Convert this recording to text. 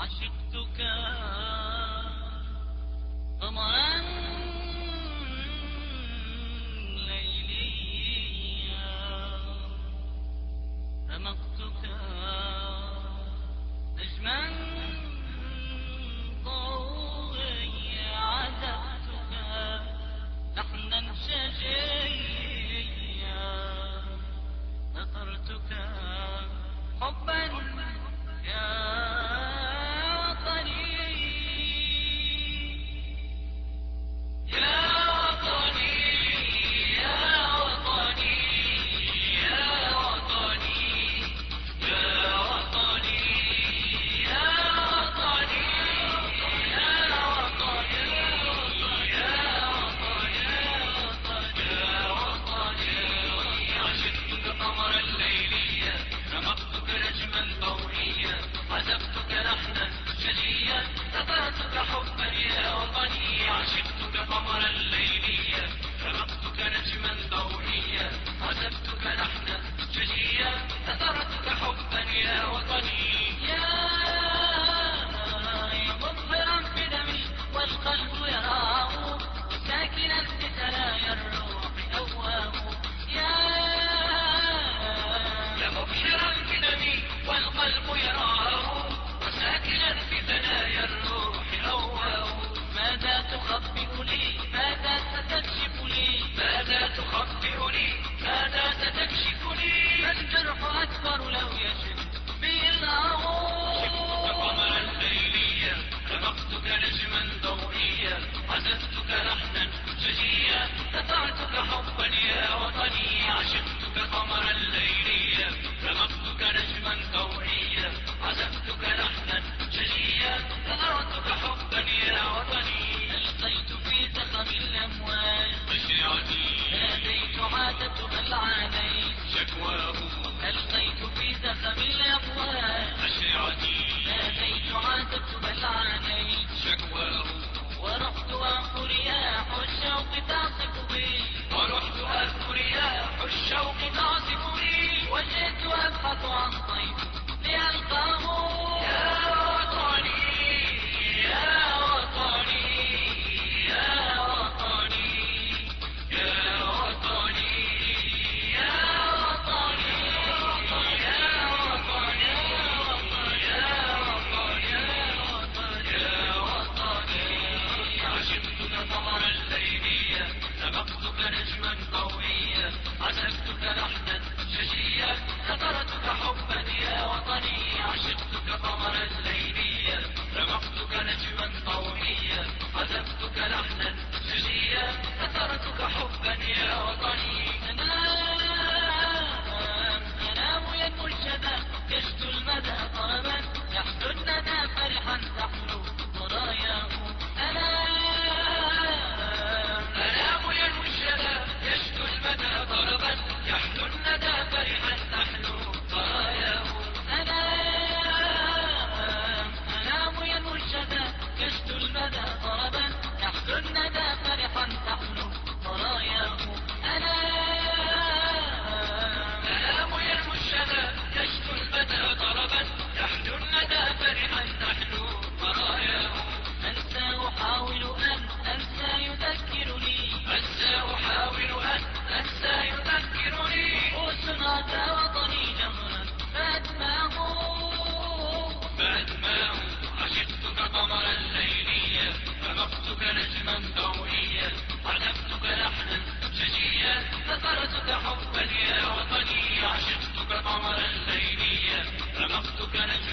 عشقتك قمرا ليليا رمقتك نجما ضوئيا عذبتك لحنا شجيا نثرتك حبا يا وطني يا وطني يا وطني يا وطني يا وطني يا وطني يا وطني يا وطني عشقتك قمرا ليليا رمقتك نجما ضوئيا عزفتك لحنا شجيا نثرتك حبا يا وطني عشقتك قمرا ليليا رمقتك نجما ضوئيا عزفتك لحنا شجيا نثرتك حبا يا وطني يا مظهرا في دمي والقلب يراه ساكنا في ثنايا الروح أواه يا مبشرا في دمي والقلب يراه وساكنا في ثنايا الروح أواه ماذا تخبئ لي ماذا ستكشف لي ماذا تخبئ لي ماذا ستكشف لي الجرح أكبر لو يشف به الأرض شفتك قمرا ليليا رمقتك نجما ضوئيا عزفتك لحنا شجيا نثرتك حبا يا وطني عشقتك قمرا ليليا رمقتك نجما ضوئيا عزفتك لحنا شجيا نثرتك حبا يا وطني ألقيت في زخم الأموال مشيعتي ناديت عاتبت بل عانيت شكواه ألقيت في زخم الأموال مشيعتي ناديت عاتبت بل عانيت شكواه ورحت أنف رياح الشوق تعصف بي ورحت أنف رياح الشوق تعصف بي وجئت أبحث عن طيب لألقاه يا وطني يا وطني يا وطني يا وطني يا وطني يا وطني يا وطني يا وطني عشقتك قمرا ليليا رمقتك نجما ضوئيا عزفتك لحنا شجيا نثرتك حبا يا وطني عشقتك قمرا ليليا رمقتك نجما ضوئيا عزفتك لحنا شجيا نثرتك حبا يا وطني أنام ينمو الشباب يشتو المدى طربا يحدو الندى فرحا تحلو ضراياه أنام ينمو الشباب يشتو المدى طربا يحدو الندى فرحا تحلو ضراياه أنام ينمو الشباب يشتو المدى طربا يحدو الندى فرحا تحلو ضراياه أنام ينمو الشباب يشتو المدى طربا يحدو الندى فرحا تحلو ضراياه أنسى أحاول أن أنسى يذكرني أنسى أحاول أن أنسى يذكرني وسنعت وطني جمرا فأدماه عشقتك قمرا ليليا رمقتك نجما ضوئيا عزفتك لحنا شجيا نثرتك حبا يا وطني عشقتك قمرا ليليا رمقتك نجما